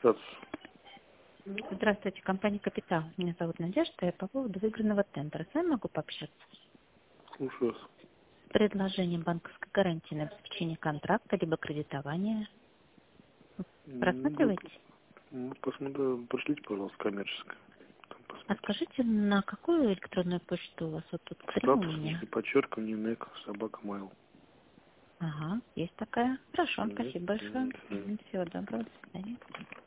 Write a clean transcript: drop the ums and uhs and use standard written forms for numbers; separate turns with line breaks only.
статус?
Здравствуйте, компания «Капитал». Меня зовут Надежда, я по поводу выигранного тендера. С вами могу пообщаться?
Слушаю вас.
Предложение банковской гарантии на обеспечение контракта, либо кредитование. Просматриваете?
Посмотрю, пришлите, пожалуйста, коммерческое. Там
А
посмотрим.
скажите, на какую электронную почту у вас? Вот тут 3 у
Статус,
меня.
если подчеркивание, НЭК, собака, mail.
Ага, есть такая. Хорошо, спасибо большое.
Мгм.
Всего доброго, до свидания.